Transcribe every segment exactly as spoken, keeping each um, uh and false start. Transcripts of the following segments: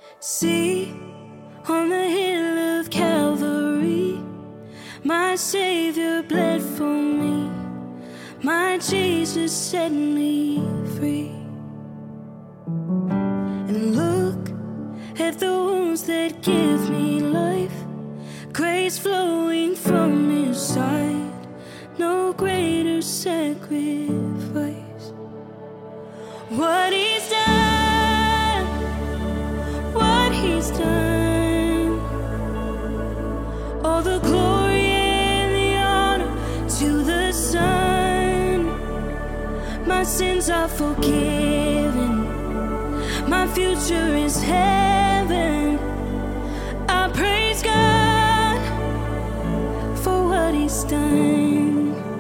See, on the hill of Calvary, my Savior bled for me, my Jesus set me free. And look at the wounds that give me life, grace flowing from His side, no greater sacrifice. What He's done, what He's done, all the glory and the honor to the Son. My sins are forgiven, my future is heaven. I praise God for what He's done.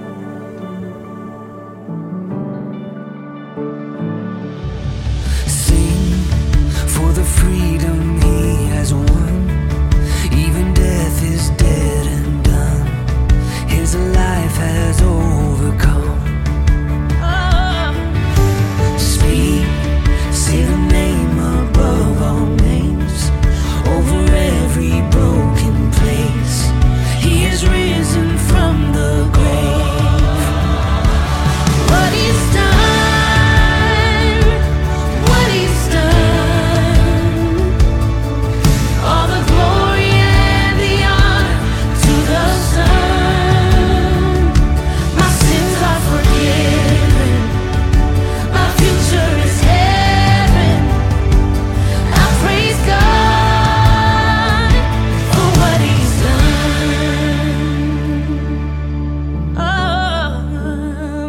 For the freedom He has won, even death is dead and done. His life has overcome. Oh. Speak, say the name above all names, over every broken place. He has risen from the grave. What He's done, what He's done.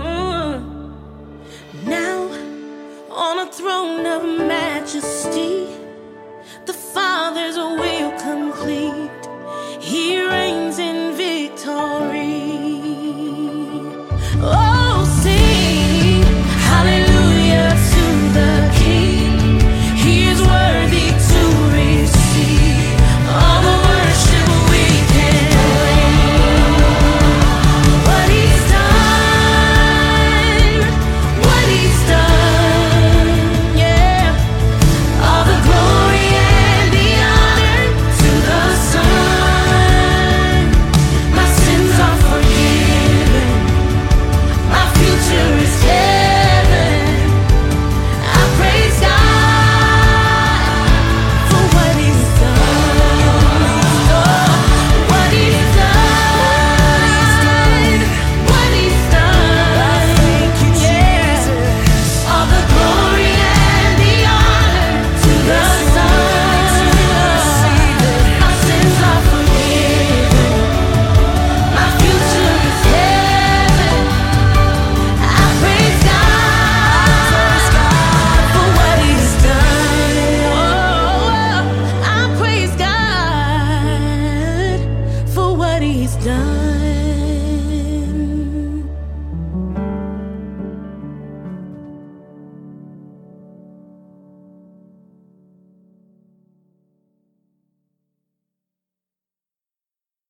On a throne of majesty,